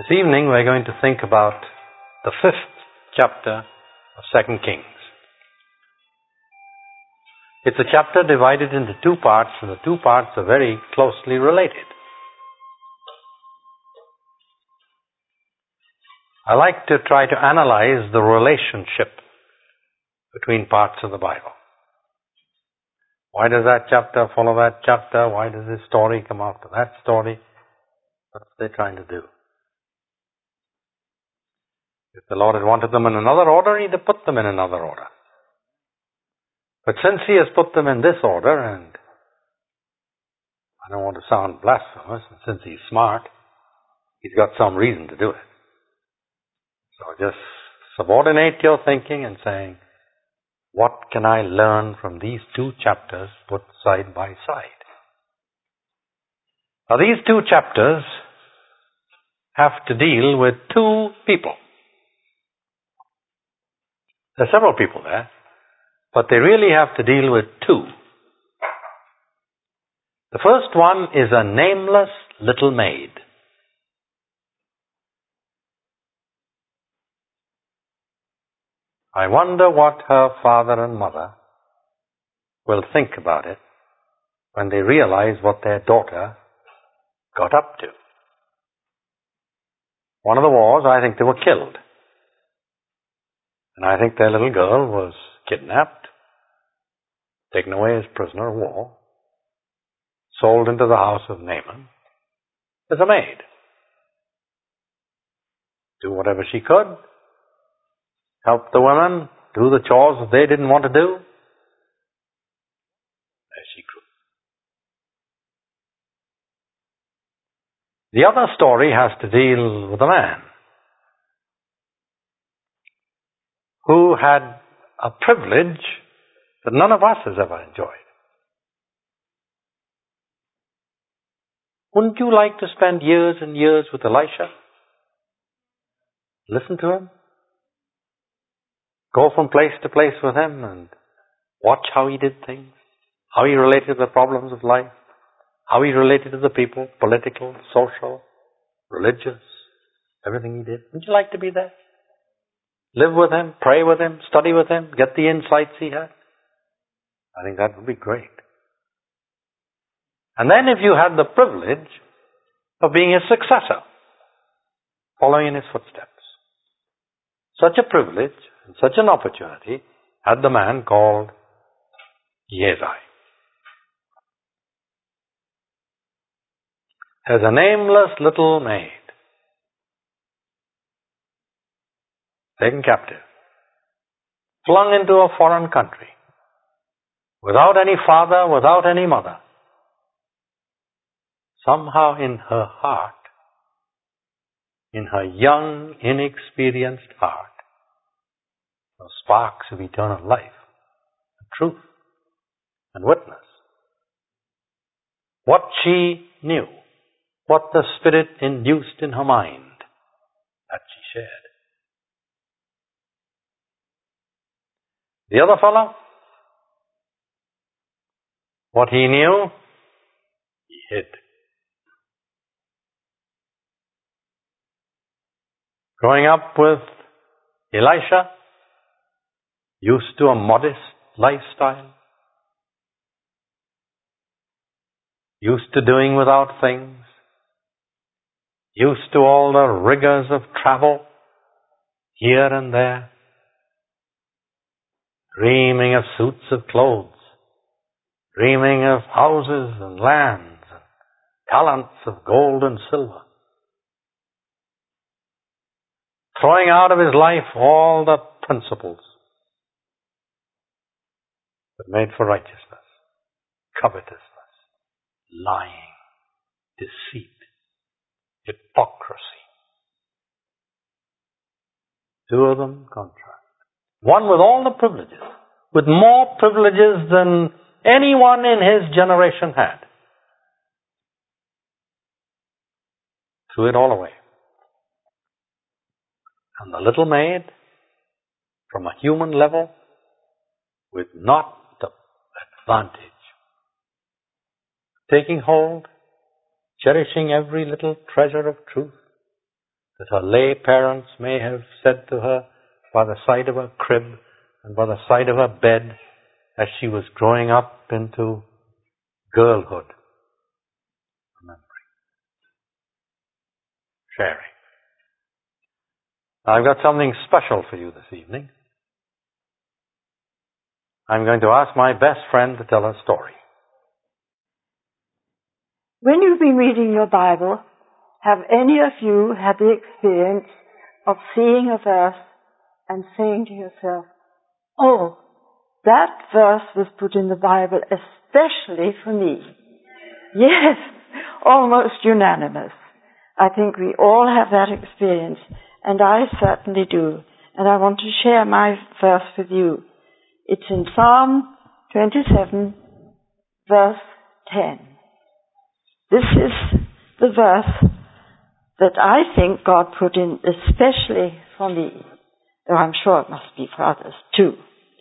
This evening we're going to think about the 5th chapter of 2 Kings. It's a chapter divided into two parts, and the two parts are very closely related. I like to try to analyze the relationship between parts of the Bible. Why does that chapter follow that chapter? Why does this story come after that story? What are they trying to do? If the Lord had wanted them in another order, He'd have put them in another order. But since He has put them in this order, and I don't want to sound blasphemous, and since He's smart, He's got some reason to do it. So just subordinate your thinking and saying, what can I learn from these two chapters put side by side? Now these two chapters have to deal with two people. There are several people there, but they really have to deal with two. The first one is a nameless little maid. I wonder what her father and mother will think about it when they realize what their daughter got up to. One of the wars, I think they were killed. And I think their little girl was kidnapped, taken away as prisoner of war, sold into the house of Naaman as a maid. Do whatever she could, help the women, do the chores that they didn't want to do. There she grew. The other story has to deal with a man who had a privilege that none of us has ever enjoyed. Wouldn't you like to spend years and years with Elisha? Listen to him? Go from place to place with him and watch how he did things, how he related to the problems of life, how he related to the people, political, social, religious, everything he did. Wouldn't you like to be there? Live with him, pray with him, study with him, get the insights he had? I think that would be great. And then if you had the privilege of being his successor, following in his footsteps. Such a privilege and such an opportunity had the man called Gehazi. As a nameless little maid, taken captive, flung into a foreign country, without any father, without any mother. Somehow in her heart, in her young, inexperienced heart, were sparks of eternal life, and truth, and witness. What she knew, what the Spirit induced in her mind, that she shared. The other fellow, what he knew, he hid. Growing up with Elisha, used to a modest lifestyle, used to doing without things, used to all the rigors of travel here and there, dreaming of suits of clothes, dreaming of houses and lands and talents of gold and silver, throwing out of his life all the principles that made for righteousness, covetousness, lying, deceit, hypocrisy. Two of them contrast. One with all the privileges, with more privileges than anyone in his generation had. Threw it all away. And the little maid, from a human level, with not the advantage, taking hold, cherishing every little treasure of truth that her lay parents may have said to her by the side of her crib and by the side of her bed as she was growing up into girlhood. Remembering. Sharing. I've got something special for you this evening. I'm going to ask my best friend to tell a story. When you've been reading your Bible, have any of you had the experience of seeing a verse and saying to yourself, oh, that verse was put in the Bible especially for me? Yes, almost unanimous. I think we all have that experience, and I certainly do. And I want to share my verse with you. It's in Psalm 27, verse 10. This is the verse that I think God put in especially for me, though I'm sure it must be for others too.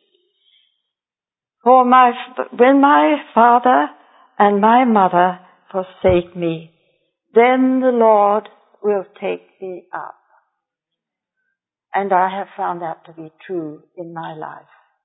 When my father and my mother forsake me, then the Lord will take me up. And I have found that to be true in my life.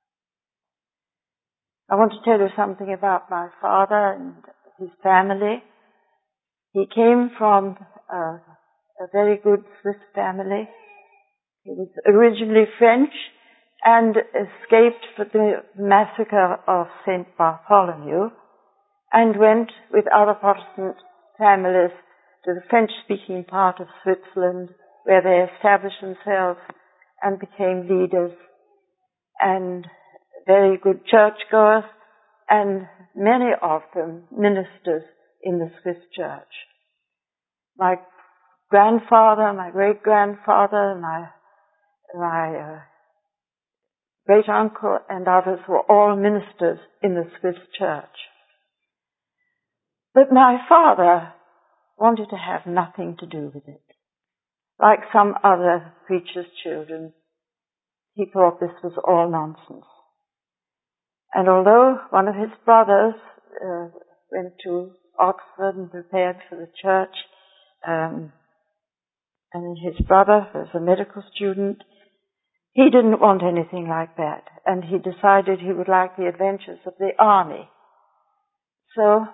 I want to tell you something about my father and his family. He came from a very good Swiss family. He was originally French and escaped for the massacre of St. Bartholomew and went with other Protestant families to the French-speaking part of Switzerland, where they established themselves and became leaders and very good churchgoers, and many of them ministers in the Swiss church. My grandfather, my great-grandfather, my great-uncle and others were all ministers in the Swiss church. But my father wanted to have nothing to do with it. Like some other preachers' children, he thought this was all nonsense. And although one of his brothers went to Oxford and prepared for the church, and his brother was a medical student, he didn't want anything like that, and he decided he would like the adventures of the army. So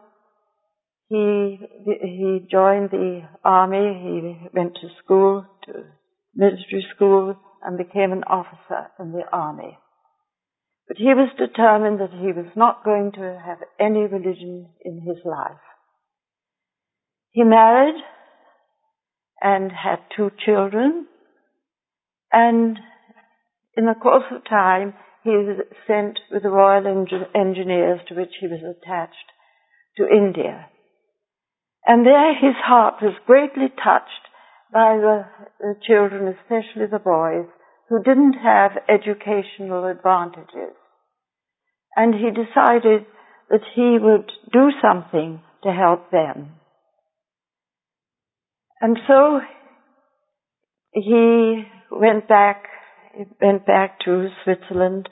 he joined the army, he went to school, to military school, and became an officer in the army. But he was determined that he was not going to have any religion in his life. He married and had 2 children, and in the course of time he was sent with the Royal Engineers, to which he was attached, to India. And there his heart was greatly touched by the children, especially the boys, who didn't have educational advantages. And he decided that he would do something to help them. And so he went back to Switzerland.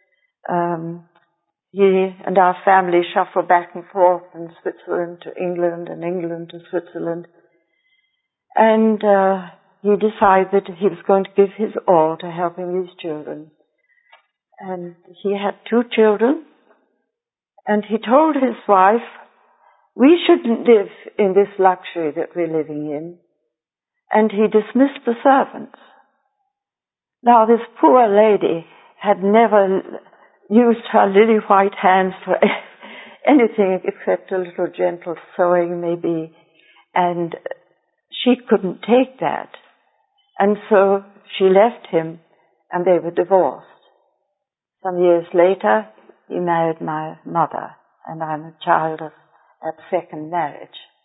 He and our family shuffled back and forth from Switzerland to England and England to Switzerland. And he decided he was going to give his all to helping these children. And he had 2 children, and he told his wife, we shouldn't live in this luxury that we're living in. And he dismissed the servants. Now this poor lady had never used her lily white hands for anything except a little gentle sewing maybe, and she couldn't take that. And so she left him, and they were divorced. Some years later, he married my mother, and I'm a child of that second marriage.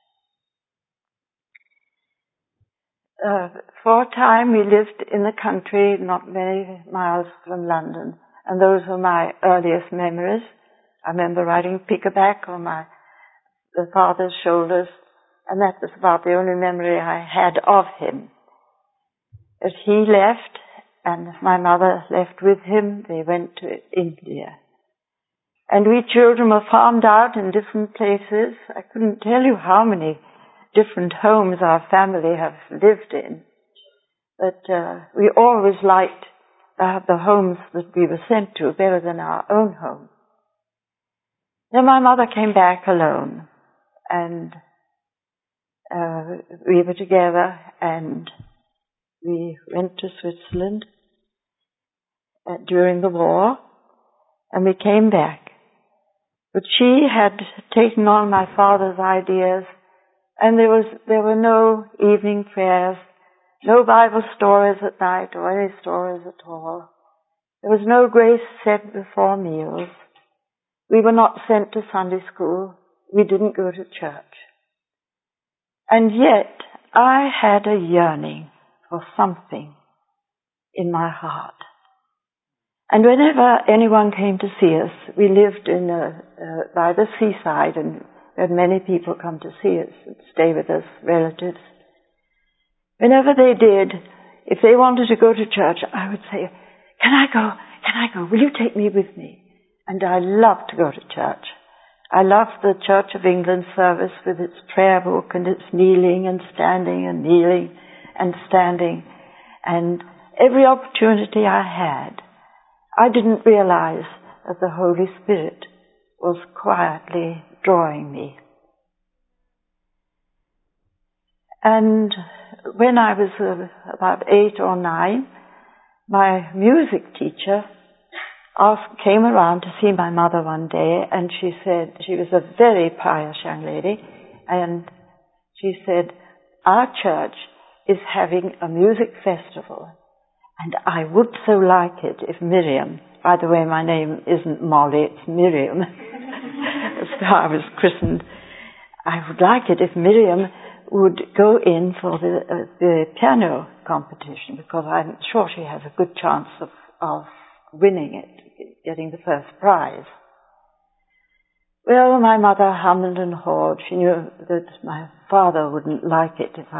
For a time we lived in the country, not many miles from London, and those were my earliest memories. I remember riding pickaback on my father's shoulders, and that was about the only memory I had of him. But he left, and my mother left with him. They went to India. And we children were farmed out in different places. I couldn't tell you how many different homes our family have lived in. But we always liked the homes that we were sent to better than our own home. Then my mother came back alone, and we were together, and we went to Switzerland during the war, and we came back. But she had taken on my father's ideas, and there were no evening prayers, no Bible stories at night or any stories at all. There was no grace said before meals. We were not sent to Sunday school. We didn't go to church. And yet I had a yearning for something in my heart. And whenever anyone came to see us, we lived by the seaside, and we had many people come to see us and stay with us, relatives. Whenever they did, if they wanted to go to church, I would say, Can I go? Will you take me with me? And I loved to go to church. I loved the Church of England service with its prayer book and its kneeling and standing and kneeling and standing. And every opportunity I had, I didn't realize that the Holy Spirit was quietly drawing me. And when I was about 8 or 9, my music teacher came around to see my mother one day, and she said, she was a very pious young lady, and she said, our church is having a music festival, and I would so like it if Miriam, by the way, my name isn't Molly, it's Miriam, that's how I was christened, I would like it if Miriam would go in for the piano competition, because I'm sure she has a good chance of winning it, getting the first prize. Well, my mother hummed and hawed. She knew that my father wouldn't like it if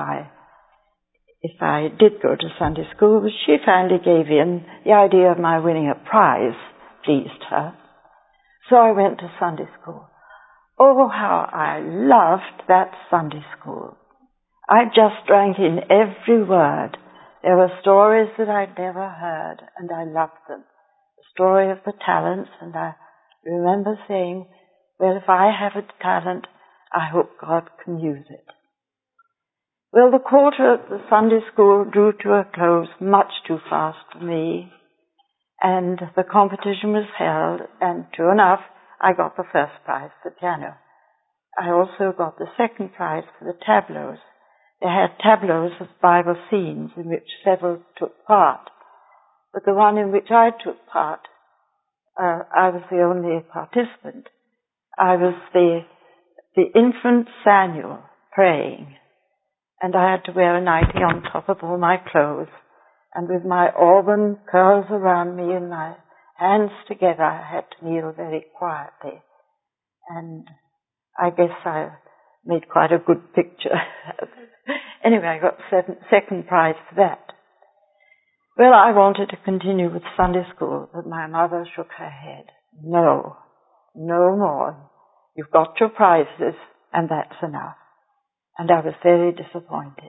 I did go to Sunday school, but she finally gave in. The idea of my winning a prize pleased her. So I went to Sunday school. Oh, how I loved that Sunday school. I just drank in every word. There were stories that I'd never heard, and I loved them. The story of the talents, and I remember saying, well, if I have a talent, I hope God can use it. Well, the quarter at the Sunday school drew to a close much too fast for me, and the competition was held, and true enough, I got the first prize for piano. I also got the second prize for the tableaus. They had tableaus of Bible scenes in which several took part, but the one in which I took part, I was the only participant. I was the infant Samuel praying, and I had to wear a nightie on top of all my clothes, and with my auburn curls around me and my hands together, I had to kneel very quietly. And I guess I made quite a good picture. Anyway, I got second prize for that. Well, I wanted to continue with Sunday school, but my mother shook her head. No more. You've got your prizes, and that's enough. And I was very disappointed.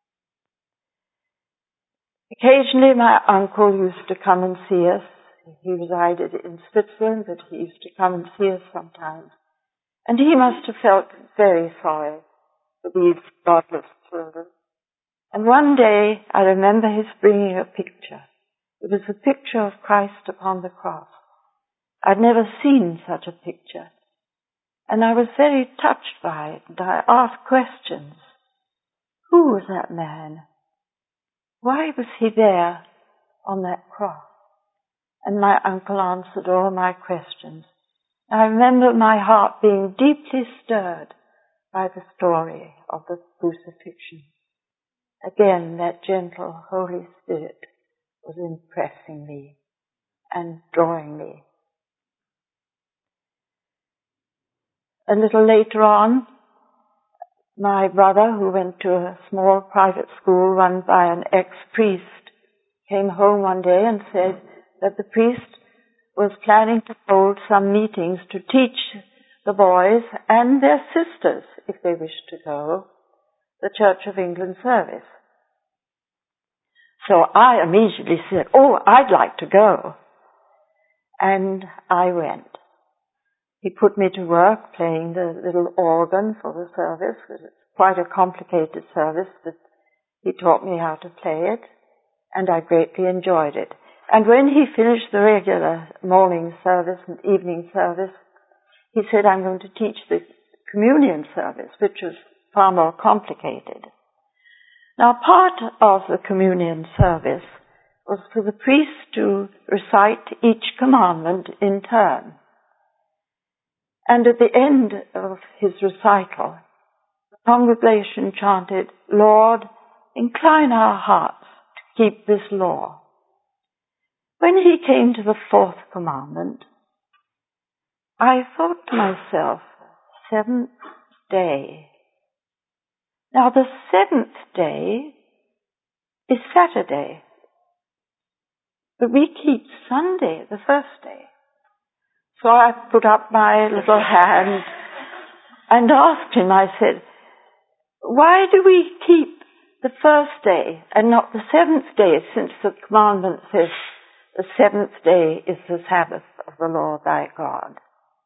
Occasionally my uncle used to come and see us. He resided in Switzerland, but he used to come and see us sometimes. And he must have felt very sorry for these godless children. And one day I remember his bringing a picture. It was a picture of Christ upon the cross. I'd never seen such a picture. And I was very touched by it, and I asked questions. Who was that man? Why was he there on that cross? And my uncle answered all my questions. I remember my heart being deeply stirred by the story of the crucifixion. Again, that gentle Holy Spirit was impressing me and drawing me. A little later on, my brother, who went to a small private school run by an ex-priest, came home one day and said that the priest was planning to hold some meetings to teach the boys and their sisters, if they wished to go, the Church of England service. So I immediately said, "Oh, I'd like to go." And I went. He put me to work playing the little organ for the service. It was quite a complicated service, but he taught me how to play it, and I greatly enjoyed it. And when he finished the regular morning service and evening service, he said, "I'm going to teach the communion service," which was far more complicated. Now, part of the communion service was for the priest to recite each commandment in turn. And at the end of his recital, the congregation chanted, "Lord, incline our hearts to keep this law." When he came to the fourth commandment, I thought to myself, seventh day. Now the seventh day is Saturday, but we keep Sunday the first day. So I put up my little hand and asked him, I said, "Why do we keep the first day and not the seventh day, since the commandment says the seventh day is the Sabbath of the Lord thy God?"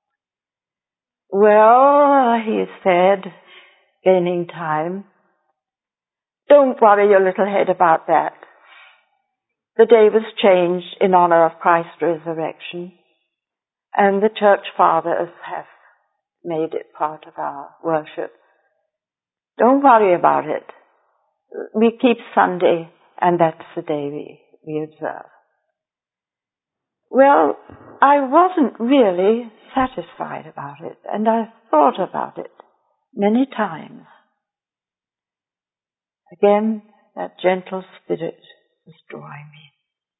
"Well," he said, gaining time, "don't worry your little head about that. The day was changed in honor of Christ's resurrection, and the church fathers have made it part of our worship. Don't worry about it. We keep Sunday, and that's the day we observe." Well, I wasn't really satisfied about it, and I thought about it many times. Again, that gentle spirit was drawing me.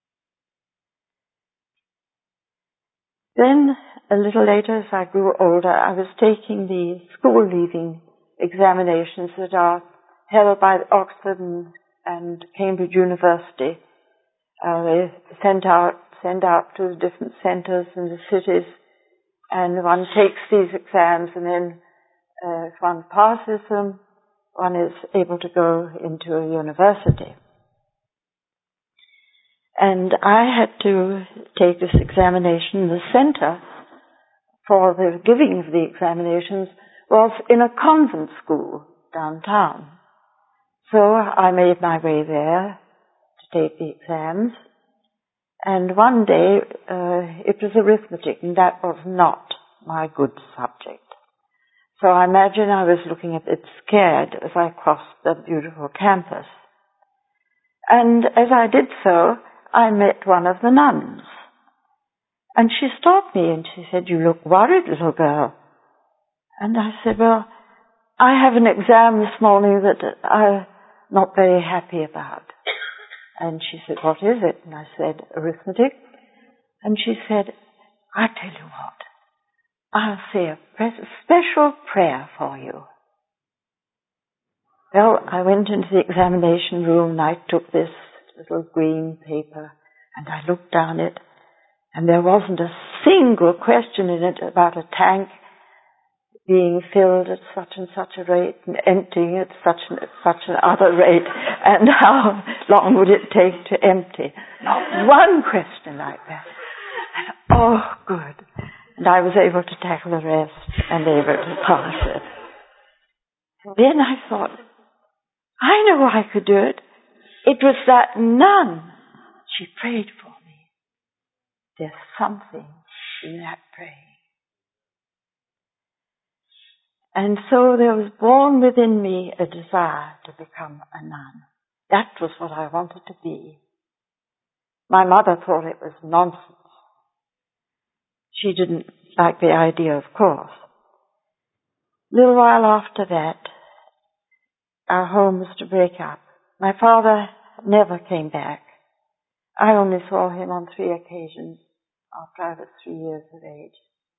Then, a little later, as I grew older, I was taking the school-leaving examinations that are held by Oxford and Cambridge University. They send out to the different centres in the cities, and one takes these exams, and then if one passes them, one is able to go into a university. And I had to take this examination. The centre for the giving of the examinations was in a convent school downtown. So I made my way there to take the exams. And one day, it was arithmetic, and that was not my good subject. So I imagine I was looking a bit scared as I crossed the beautiful campus. And as I did so, I met one of the nuns. And she stopped me and she said, "You look worried, little girl." And I said, "Well, I have an exam this morning that I'm not very happy about." And she said, "What is it?" And I said, "Arithmetic." And she said, "I tell you what, I'll say a special prayer for you." Well, I went into the examination room and I took this little green paper and I looked down it, and there wasn't a single question in it about a tank being filled at such and such a rate and emptying at such and such another rate, and how long would it take to empty. Not one question like that. And, oh, good. And I was able to tackle the rest and able to pass it. And then I thought, I know I could do it. It was that nun. She prayed for me. There's something in that praying. And so there was born within me a desire to become a nun. That was what I wanted to be. My mother thought it was nonsense. She didn't like the idea, of course. A little while after that, our home was to break up. My father never came back. I only saw him on 3 occasions after I was 3 years of age.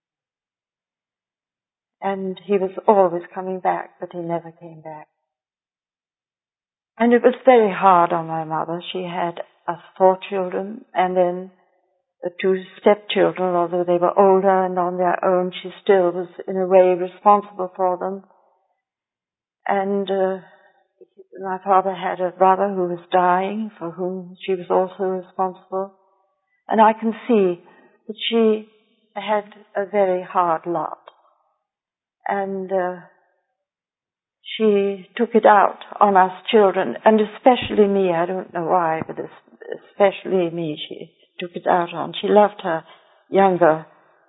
And he was always coming back, but he never came back. And it was very hard on my mother. She had us 4 children, and then the 2 stepchildren, although they were older and on their own, she still was in a way responsible for them. And My father had a brother who was dying, for whom she was also responsible. And I can see that she had a very hard lot. And she took it out on us children, and especially me. I don't know why, but especially me she took it out on. She loved her younger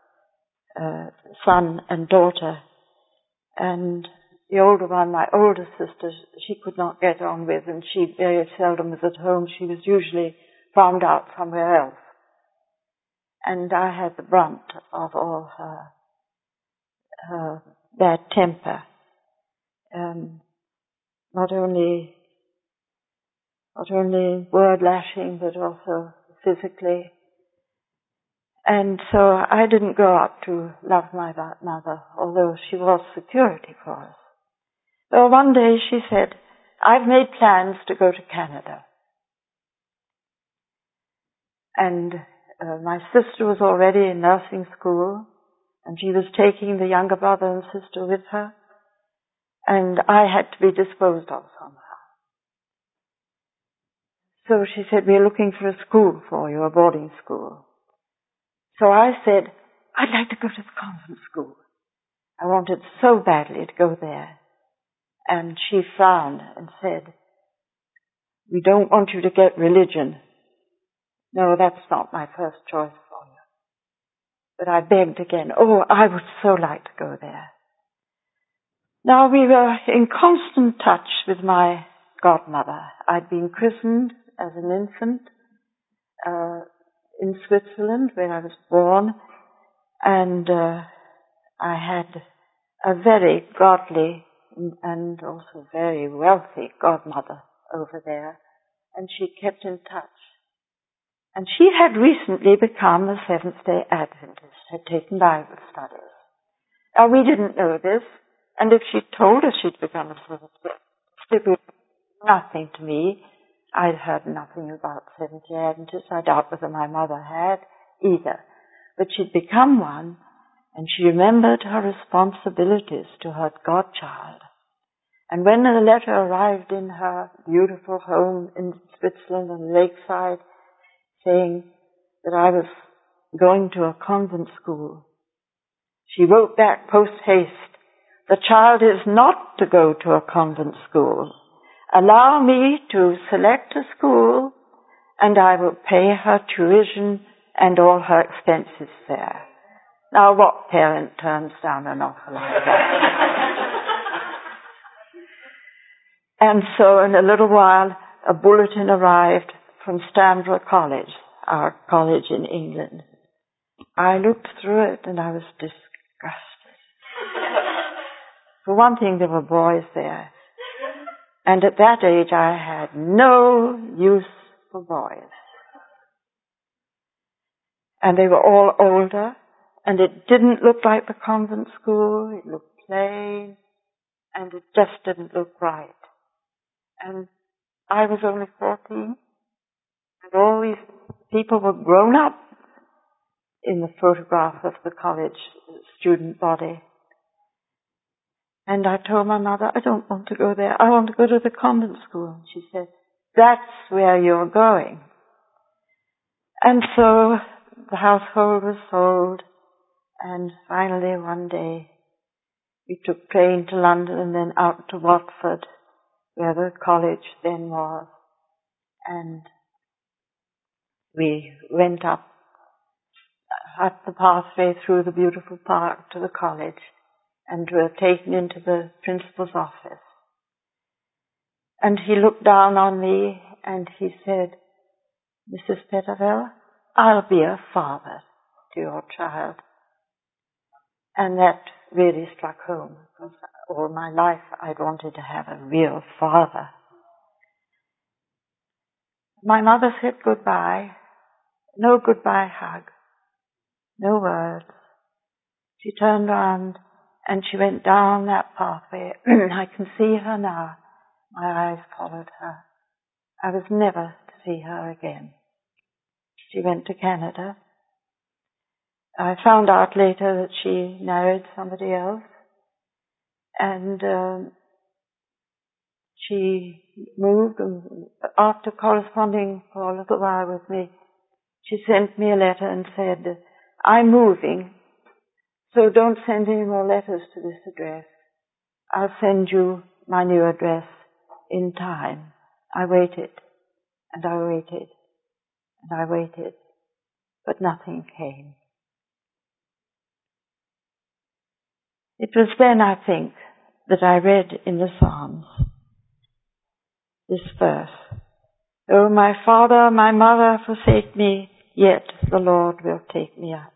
son and daughter, and the older one, my older sister, she could not get on with, and she very seldom was at home. She was usually found out somewhere else. And I had the brunt of all her bad temper. Not only word lashing, but also physically. And so I didn't grow up to love my mother, although she was security for us. Well, one day she said, "I've made plans to go to Canada." And my sister was already in nursing school, and she was taking the younger brother and sister with her, and I had to be disposed of somehow. So she said, "We're looking for a school for you, a boarding school." So I said, "I'd like to go to the convent school." I wanted so badly to go there. And she frowned and said, "We don't want you to get religion." "No, that's not my first choice for you." But I begged again. Oh, I would so like to go there. Now we were in constant touch with my godmother. I'd been christened as an infant in Switzerland, where I was born, and I had a very godly and also very wealthy godmother over there, and she kept in touch. And she had recently become a Seventh-day Adventist, had taken Bible studies. Now, we didn't know this, and if she'd told us she'd become a Seventh-day Adventist, it would be nothing to me. I'd heard nothing about Seventh-day Adventists. I doubt whether my mother had either. But she'd become one, and she remembered her responsibilities to her godchild. And when a letter arrived in her beautiful home in Switzerland on the lakeside, saying that I was going to a convent school, she wrote back post haste, "The child is not to go to a convent school. Allow me to select a school, and I will pay her tuition and all her expenses there." Now, what parent turns down an offer like that? And so in a little while, a bulletin arrived from Stanborough College, our college in England. I looked through it and I was disgusted. For one thing, there were boys there. And at that age, I had no use for boys. And they were all older, and it didn't look like the convent school. It looked plain, and it just didn't look right. And I was only 14, and all these people were grown up in the photograph of the college student body. And I told my mother, "I don't want to go there. I want to go to the convent school." And she said, "That's where you're going." And so the household was sold, and finally one day we took train to London and then out to Watford, where the college then was. And we went up the pathway through the beautiful park to the college and were taken into the principal's office. And he looked down on me and he said, "Mrs. Petterville, I'll be a father to your child." And that really struck home, because all my life I'd wanted to have a real father. My mother said goodbye. No goodbye hug. No words. She turned around and she went down that pathway. I can see her now. My eyes followed her. I was never to see her again. She went to Canada. I found out later that she married somebody else. And she moved, and after corresponding for a little while with me, she sent me a letter and said, I'm moving, so don't send any more letters to this address. I'll send you my new address in time. I waited, and I waited, and I waited, but nothing came. It was then, I think, that I read in the Psalms this verse, "Though my father, my mother forsake me, yet the Lord will take me up."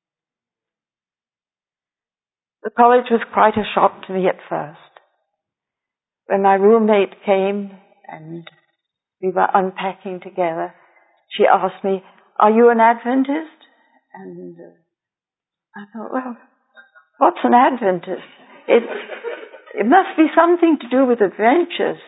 The college was quite a shock to me at first. When my roommate came and we were unpacking together, she asked me, "Are you an Adventist?" And I thought, well, what's an Adventist? It must be something to do with adventures.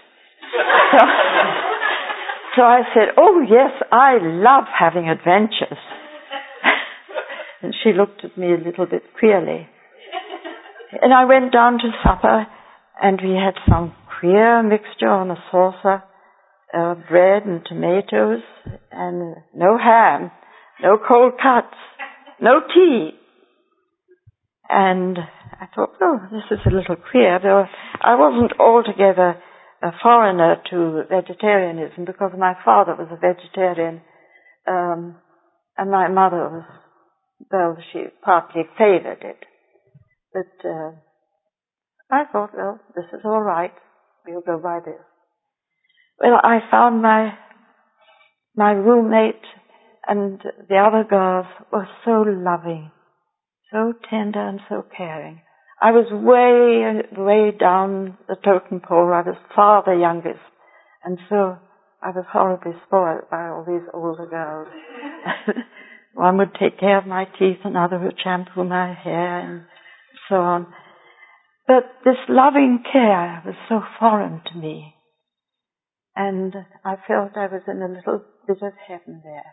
So I said, "Oh yes, I love having adventures." And she looked at me a little bit queerly. And I went down to supper, and we had some queer mixture on a saucer, bread and tomatoes, and no ham, no cold cuts, no tea. And I thought, oh, this is a little queer, though I wasn't altogether a foreigner to vegetarianism, because my father was a vegetarian, and my mother was, well, she partly favored it. But I thought, well, this is all right. We'll go by this. Well, I found my roommate and the other girls were so loving, so tender and so caring. I was way down the totem pole. I was far the youngest, and so I was horribly spoiled by all these older girls. One would take care of my teeth, another would shampoo my hair, and so on. But this loving care was so foreign to me, and I felt I was in a little bit of heaven there.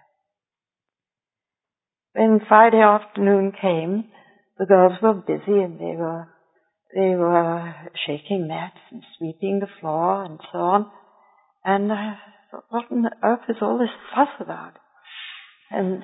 When Friday afternoon came, the girls were busy, and they were shaking mats and sweeping the floor and so on. And I thought, what on earth is all this fuss about? And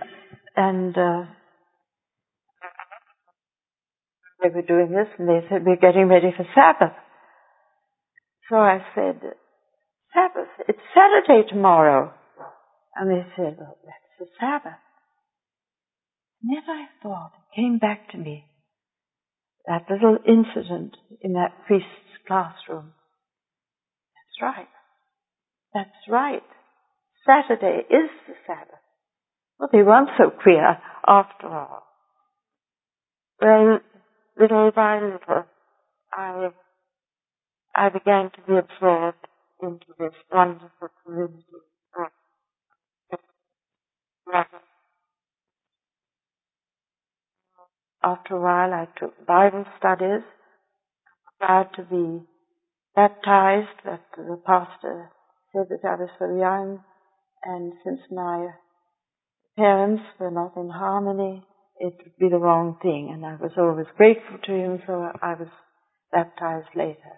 they were doing this, and they said, we're getting ready for Sabbath. So I said, Sabbath? It's Saturday tomorrow. And they said, well, that's the Sabbath. And then I thought, it came back to me, that little incident in that priest's classroom. That's right. That's right. Saturday is the Sabbath. Well, they weren't so queer after all. Well, little by little, I began to be absorbed into this wonderful community. After a while, I took Bible studies, tried to be baptized, but the pastor said that I was so young, and since my parents were not in harmony, it would be the wrong thing, and I was always grateful to him, so I was baptized later.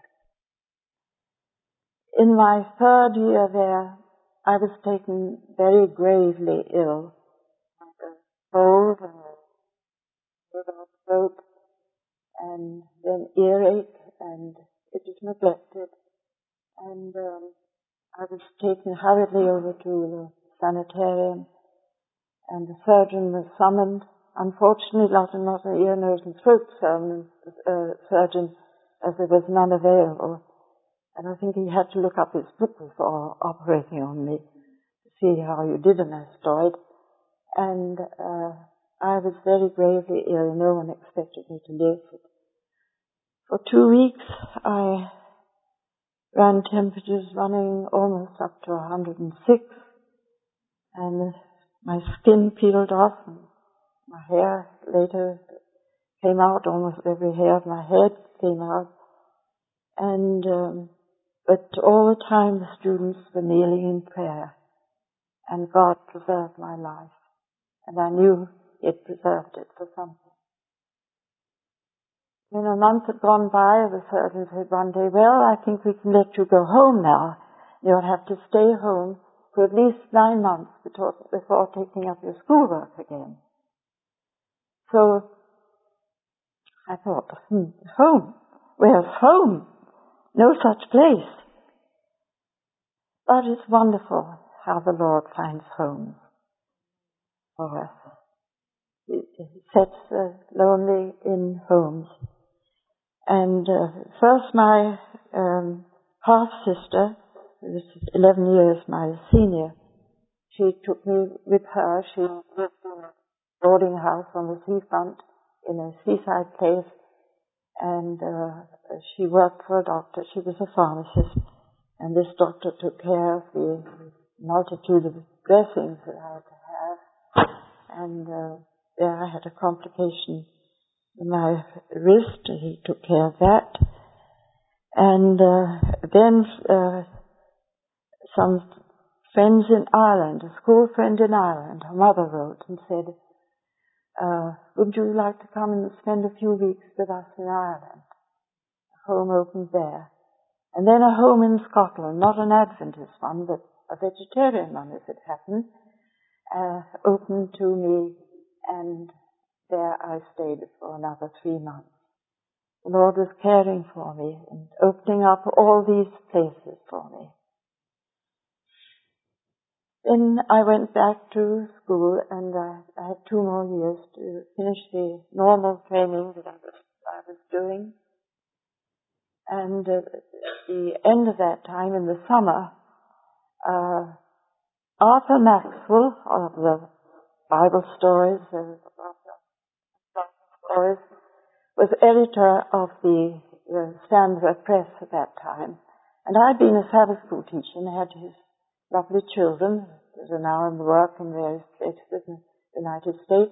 In my third year there, I was taken very gravely ill. I had a cold and a throat, and then earache, and it was neglected. And I was taken hurriedly over to the sanitarium, and the surgeon was summoned. Unfortunately, not an ear, nose and throat surgeon, as there was none available. And I think he had to look up his book before operating on me to see how you did an asteroid. And I was very gravely ill. No one expected me to live. For 2 weeks, I ran temperatures running almost up to 106, and my skin peeled off, and my hair later came out. Almost every hair of my head came out. And but all the time the students were kneeling in prayer, and God preserved my life, and I knew He had preserved it for something. When a month had gone by, the surgeon said one day, well, I think we can let you go home now. You'll have to stay home for at least 9 months before taking up your schoolwork again. So I thought, home? Where's home? No such place. But it's wonderful how the Lord finds homes for us. He sets the lonely in homes. And first my half-sister, who was 11 years my senior, she took me with her. She lived in a boarding house on the seafront in a seaside place, and she worked for a doctor. She was a pharmacist, and this doctor took care of the multitude of dressings that I had to have. And there I had a complication in my wrist, and he took care of that. And then some friends in Ireland, a school friend in Ireland, her mother wrote and said, would you like to come and spend a few weeks with us in Ireland? A home opened there. And then a home in Scotland, not an Adventist one, but a vegetarian one, as it happened, opened to me, and there I stayed for another 3 months. The Lord was caring for me and opening up all these places for me. Then I went back to school, and I had 2 more years to finish the normal training that I was doing. And at the end of that time, in the summer, Arthur Maxwell, of the Bible stories, was editor of the Stanford Press at that time. And I'd been a Sabbath school teacher and had his lovely children that are now in work in various places in the United States.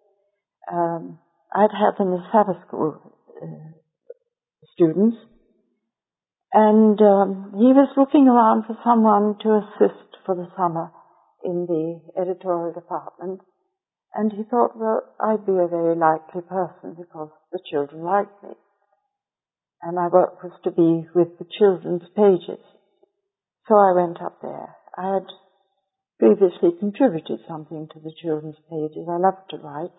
I'd had them as Sabbath school students. And he was looking around for someone to assist for the summer in the editorial department. And he thought, well, I'd be a very likely person because the children liked me. And my work was to be with the children's pages. So I went up there. I had previously contributed something to the children's pages. I loved to write.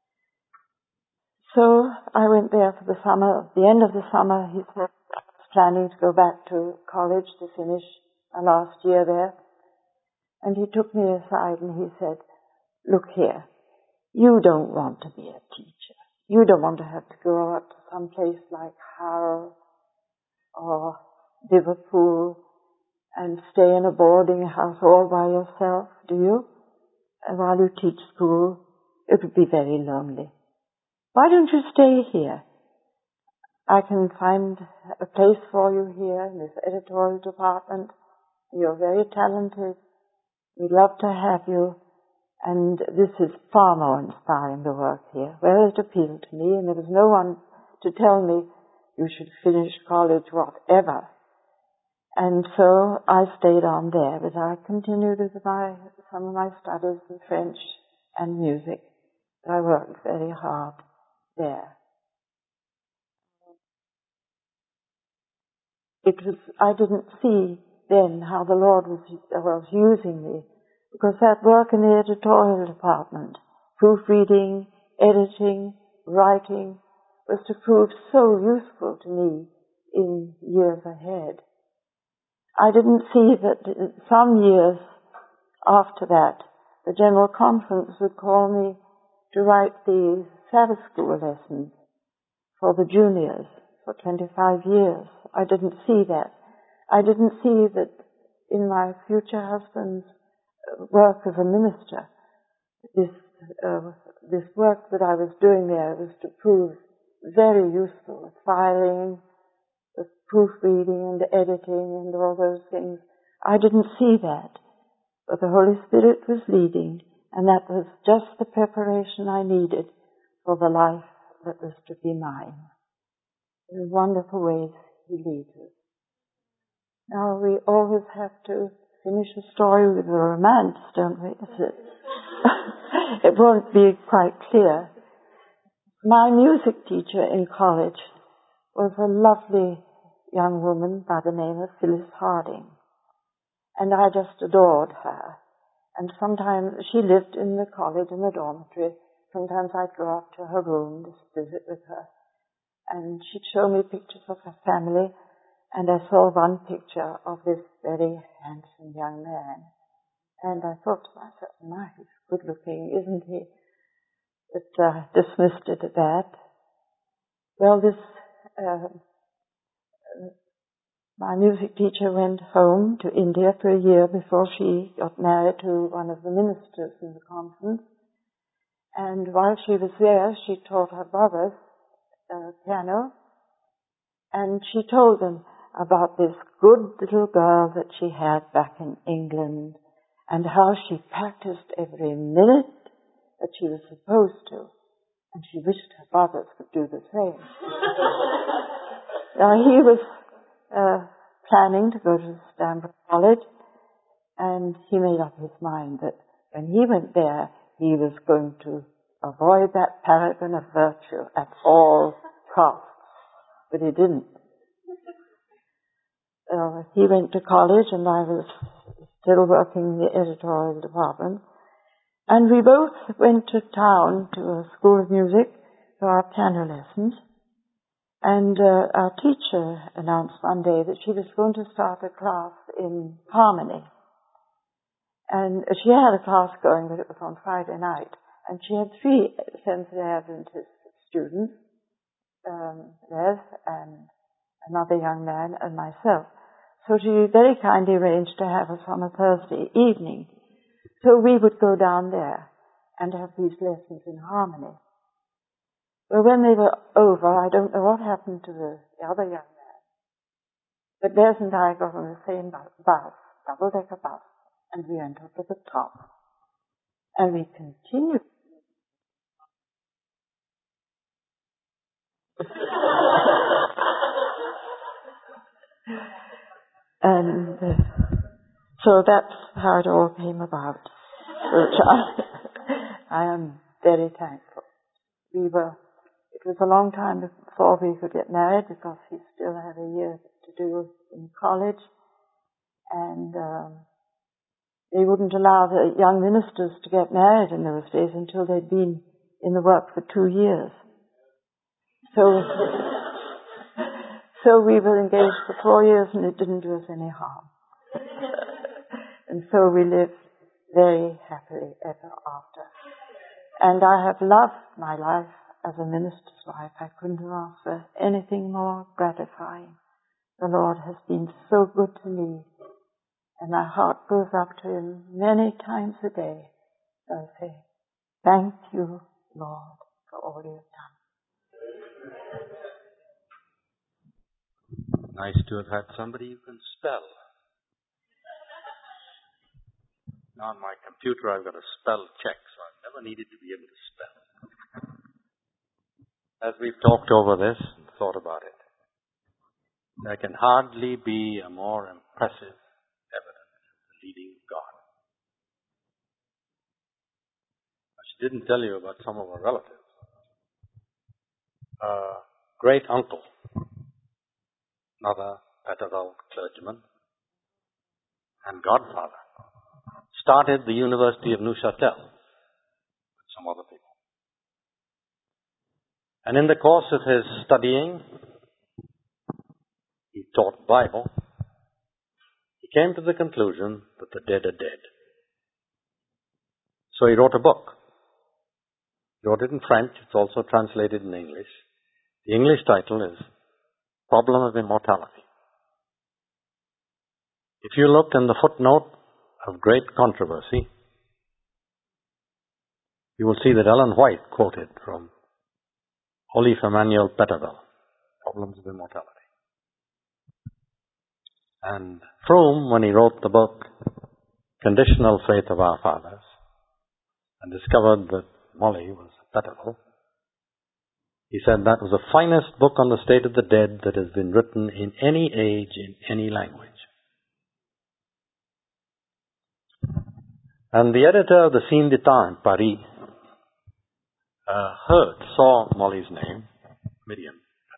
So I went there for the summer. At the end of the summer, he said, I was planning to go back to college to finish my last year there. And he took me aside and he said, look here, you don't want to be a teacher. You don't want to have to go out to some place like Hull or Liverpool and stay in a boarding house all by yourself, do you? And while you teach school, it would be very lonely. Why don't you stay here? I can find a place for you here in this editorial department. You're very talented. We'd love to have you. And this is far more inspiring, the work here. Well, it appealed to me, and there was no one to tell me you should finish college, whatever. And so I stayed on there, but I continued with some of my studies in French and music. I worked very hard there. I didn't see then how the Lord was using me, because that work in the editorial department, proofreading, editing, writing, was to prove so useful to me in years ahead. I didn't see that some years after that, the General Conference would call me to write the Sabbath school lessons for the juniors for 25 years. I didn't see that. I didn't see that in my future husband's work as a minister, this work that I was doing there was to prove very useful, the filing, the proofreading and the editing and all those things. I didn't see that, but the Holy Spirit was leading, and that was just the preparation I needed for the life that was to be mine. In wonderful ways He leads us. Now we always have to finish a story with a romance, don't we? It won't be quite clear. My music teacher in college was a lovely young woman by the name of Phyllis Harding. And I just adored her. And sometimes she lived in the college in the dormitory. Sometimes I'd go up to her room to visit with her. And she'd show me pictures of her family. And I saw one picture of this very handsome young man. And I thought to myself, my, he's good looking, isn't he? But dismissed it at that. Well, my music teacher went home to India for a year before she got married to one of the ministers in the conference. And while she was there, she taught her brothers piano. And she told them about this good little girl that she had back in England and how she practiced every minute that she was supposed to. And she wished her brothers could do the same. Now, he was planning to go to Stanford College, and he made up his mind that when he went there, he was going to avoid that paragon of virtue at all costs. But he didn't. He went to college, and I was still working in the editorial department. And we both went to town to a school of music for our piano lessons. And our teacher announced one day that she was going to start a class in harmony. And she had a class going, but it was on Friday night. And she had 3 Seventh-day Adventist students, Les and another young man and myself. So she very kindly arranged to have us on a Thursday evening. So we would go down there and have these lessons in harmony. Well, when they were over, I don't know what happened to the other young man, but Les and I got on the same bus, double-decker bus, and we went up to the top. And we continued. And so that's how it all came about, which I am very thankful. It was a long time before we could get married because he still had a year to do in college, and they wouldn't allow the young ministers to get married in those days until they'd been in the work for 2 years. So we were engaged for 4 years, and it didn't do us any harm. And so we lived very happily ever after. And I have loved my life as a minister's wife. I couldn't have asked for anything more gratifying. The Lord has been so good to me, and my heart goes up to Him many times a day. So I say, thank you, Lord, for all you've done. Nice to have had somebody who can spell. Now on my computer I've got a spell check, so I've never needed to be able to spell. As we've talked over this and thought about it, there can hardly be a more impressive evidence of the leading of God. She didn't tell you about some of her relatives. Great uncle, another Peterville clergyman, and godfather, started the University of Neuchâtel with some other people. And in the course of his studying, he taught Bible. He came to the conclusion that the dead are dead. So he wrote a book. He wrote it in French. It's also translated in English. The English title is Problem of Immortality. If you look in the footnote of Great Controversy, you will see that Ellen White quoted from Holy Emmanuel Peterville, Problems of Immortality. And Froome, when he wrote the book Conditional Faith of Our Fathers, and discovered that Molly was Peterville, he said that was the finest book on the state of the dead that has been written in any age, in any language. And the editor of the Signe d'État in Paris saw Molly's name, Miriam.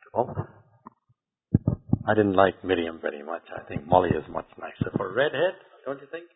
I didn't like Miriam very much. I think Molly is much nicer. For a redhead, don't you think?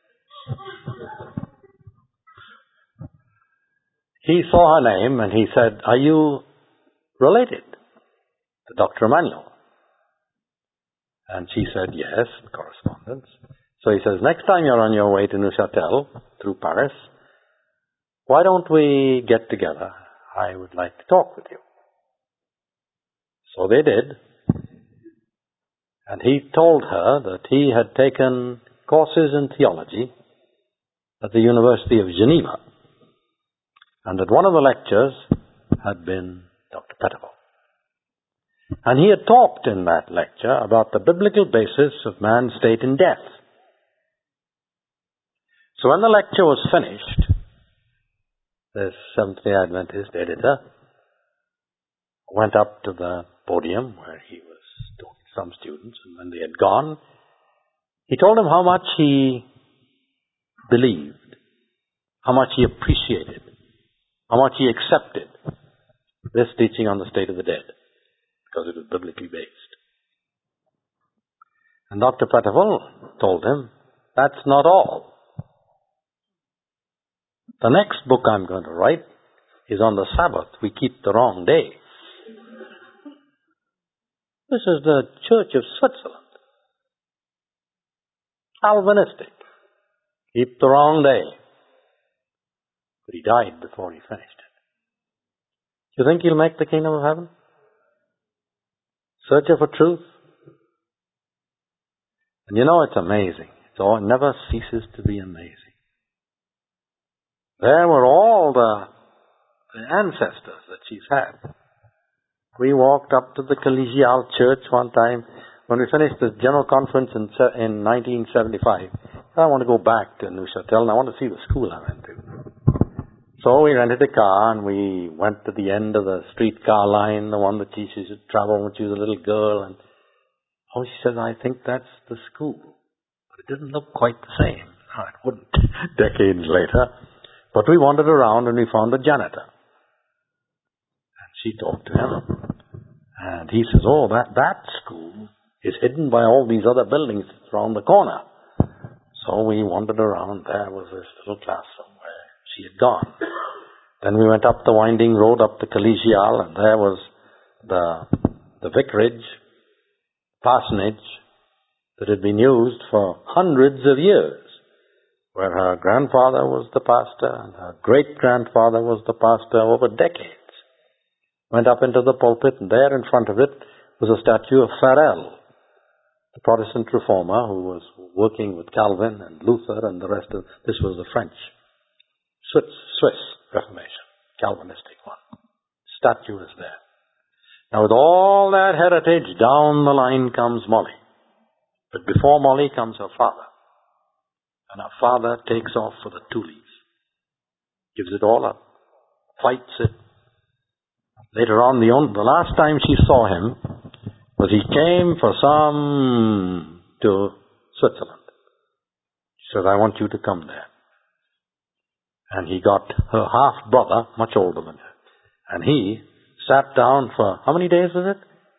He saw her name and he said, "Are you related to Dr. Emmanuel?" And she said, "Yes," correspondence. So he says, "Next time you're on your way to Neuchâtel through Paris, why don't we get together? I would like to talk with you." So they did. And he told her that he had taken courses in theology at the University of Geneva, and that one of the lectures had been Dr. Pettifor. And he had talked in that lecture about the biblical basis of man's state in death. So when the lecture was finished, the Seventh-day Adventist editor went up to the podium where he was talking to some students, and when they had gone, he told them how much he believed, how much he appreciated, how much he accepted this teaching on the state of the dead, because it was biblically based. And Dr. Pettifor told him, "That's not all. The next book I'm going to write is on the Sabbath. We keep the wrong day." This is the Church of Switzerland. Calvinistic. Keep the wrong day. But he died before he finished it. Do you think he'll make the kingdom of heaven? Searcher for truth? And you know, it's amazing. It never ceases to be amazing. There were all the ancestors that she's had. We walked up to the Collegial Church one time when we finished the General Conference in 1975. I want to go back to Neuchâtel and I want to see the school I went to. So we rented a car and we went to the end of the streetcar line, the one that she used to travel when she was a little girl. And she said, "I think that's the school." But it didn't look quite the same. No, it wouldn't, decades later. But we wandered around and we found the janitor. And she talked to him. And he says, that school is hidden by all these other buildings around the corner. So we wandered around. There was this little classroom where she had gone. Then we went up the winding road, up the Collegial, and there was the vicarage, parsonage, that had been used for hundreds of years, where her grandfather was the pastor and her great-grandfather was the pastor over decades. Went up into the pulpit, and there in front of it was a statue of Farel, the Protestant reformer who was working with Calvin and Luther and the rest of... This was the French, Swiss Reformation, Calvinistic one. Statue is there. Now with all that heritage, down the line comes Molly. But before Molly comes her father. And her father takes off for the Tuileries. Gives it all up. Fights it. Later on, the last time she saw him was he came to Switzerland. She said, "I want you to come there." And he got her half-brother, much older than her. And he sat down for, how many days was it?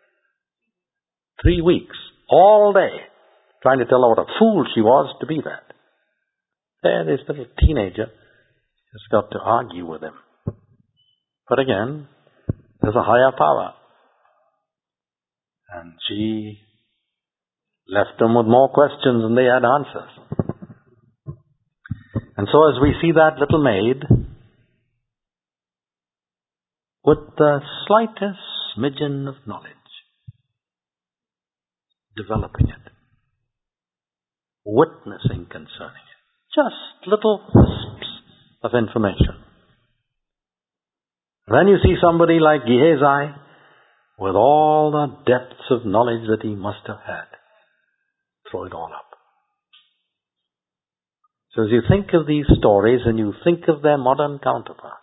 3 weeks. All day. Trying to tell her what a fool she was to be that. There, this little teenager has got to argue with him. But again, there's a higher power. And she left them with more questions than they had answers. And so as we see that little maid, with the slightest smidgen of knowledge, developing it, witnessing concerning it, just little wisps of information. Then you see somebody like Gehazi, with all the depths of knowledge that he must have had, throw it all up. So as you think of these stories and you think of their modern counterparts,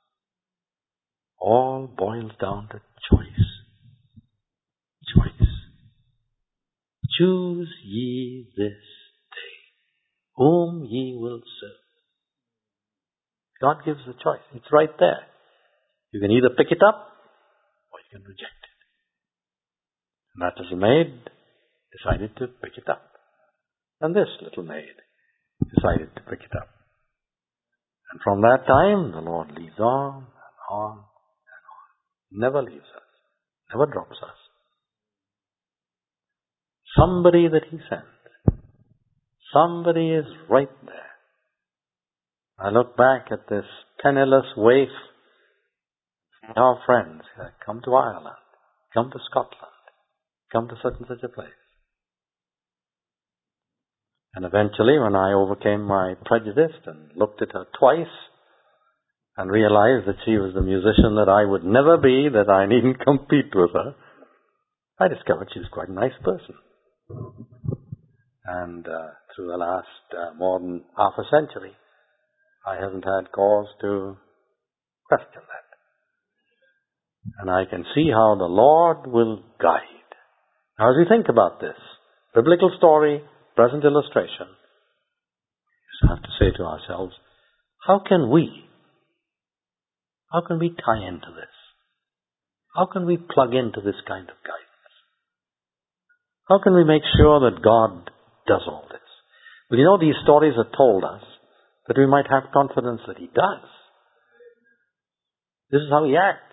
all boils down to choice. Choice. Choose ye this day whom ye will serve. God gives the choice. It's right there. You can either pick it up or you can reject it. And that little maid decided to pick it up. And this little maid decided to pick it up. And from that time, the Lord leads on and on and on. Never leaves us. Never drops us. Somebody that He sends. Somebody is right there. I look back at this penniless waif. Our friends come to Ireland, come to Scotland, come to such and such a place. And eventually, when I overcame my prejudice and looked at her twice and realized that she was the musician that I would never be, that I needn't compete with her, I discovered she was quite a nice person. And through the last more than half a century, I haven't had cause to question that. And I can see how the Lord will guide. Now, as we think about this biblical story, present illustration, we just have to say to ourselves, how can we tie into this? How can we plug into this kind of guidance? How can we make sure that God does all this? Well, you know, these stories are told us that we might have confidence that He does. This is how He acts.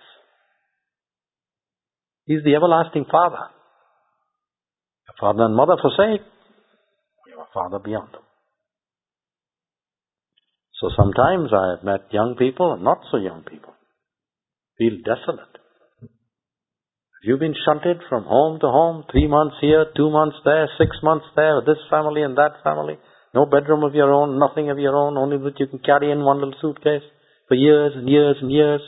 He's the everlasting Father. If father and mother forsake, we have a Father beyond them. So sometimes I have met young people and not so young people feel desolate. If you've been shunted from home to home, 3 months here, 2 months there, 6 months there, this family and that family, no bedroom of your own, nothing of your own, only that you can carry in one little suitcase for years and years and years.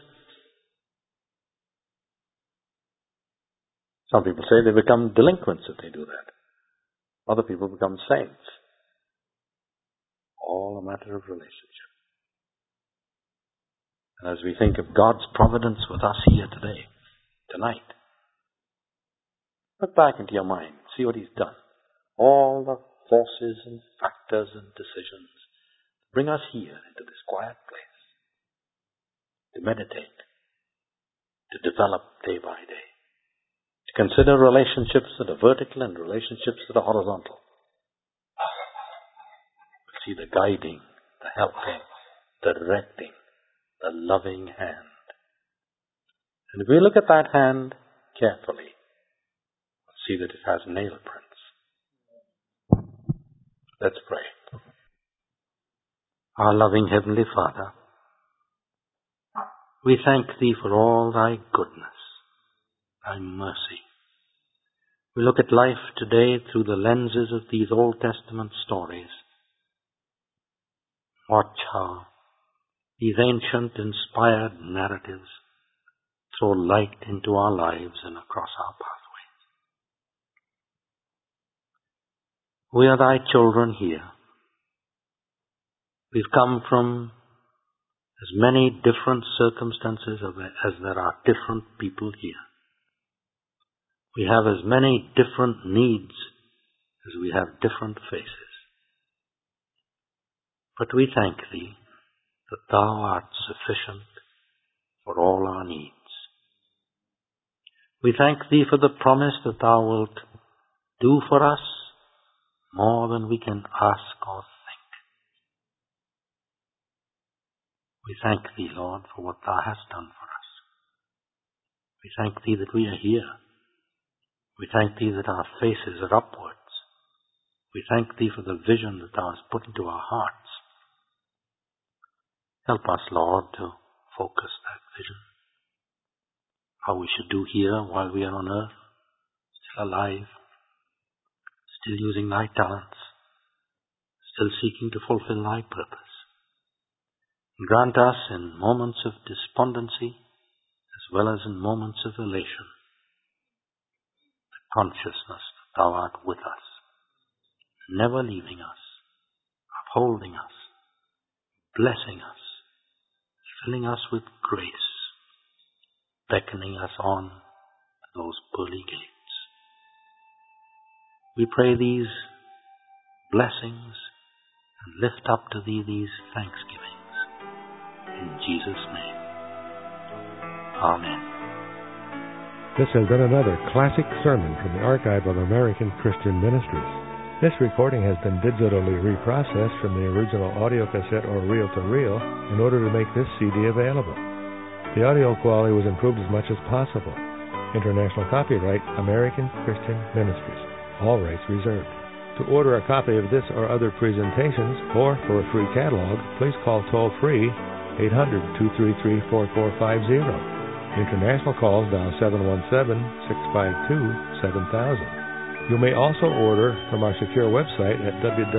Some people say they become delinquents if they do that. Other people become saints. All a matter of relationship. And as we think of God's providence with us here today, tonight, look back into your mind, see what He's done. All the forces and factors and decisions bring us here into this quiet place to meditate, to develop day by day, to consider relationships that are vertical and relationships that are horizontal. We see the guiding, the helping, the directing, the loving hand. And if we look at that hand carefully, we'll see that it has nail prints. Let's pray. Our loving Heavenly Father, we thank Thee for all Thy goodness, Thy mercy. We look at life today through the lenses of these Old Testament stories. Watch how these ancient inspired narratives throw light into our lives and across our pathways. We are Thy children here. We've come from as many different circumstances as there are different people here. We have as many different needs as we have different faces. But we thank Thee that Thou art sufficient for all our needs. We thank Thee for the promise that Thou wilt do for us more than we can ask or think. We thank Thee, Lord, for what Thou hast done for us. We thank Thee that we are here. We thank Thee that our faces are upwards. We thank Thee for the vision that Thou hast put into our hearts. Help us, Lord, to focus that vision. How we should do here while we are on earth, still alive, still using Thy talents, still seeking to fulfill Thy purpose. And grant us in moments of despondency, as well as in moments of elation, the consciousness that Thou art with us, never leaving us, upholding us, blessing us, filling us with grace, beckoning us on to those pearly gates. We pray these blessings and lift up to Thee these thanksgivings. In Jesus' name. Amen. This has been another classic sermon from the Archive of American Christian Ministries. This recording has been digitally reprocessed from the original audio cassette or reel-to-reel in order to make this CD available. The audio quality was improved as much as possible. International copyright, American Christian Ministries. All rights reserved. To order a copy of this or other presentations, or for a free catalog, please call toll-free 800-233-4450. International calls dial 717-652-7000. You may also order from our secure website at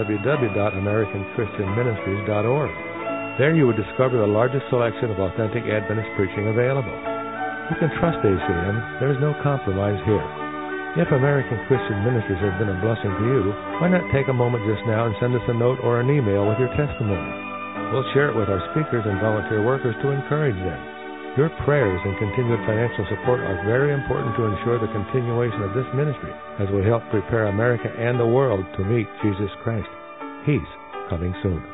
www.americanchristianministries.org. There you would discover the largest selection of authentic Adventist preaching available. You can trust ACM. There is no compromise here. If American Christian Ministries has been a blessing to you, why not take a moment just now and send us a note or an email with your testimony? We'll share it with our speakers and volunteer workers to encourage them. Your prayers and continued financial support are very important to ensure the continuation of this ministry as we help prepare America and the world to meet Jesus Christ. He's coming soon.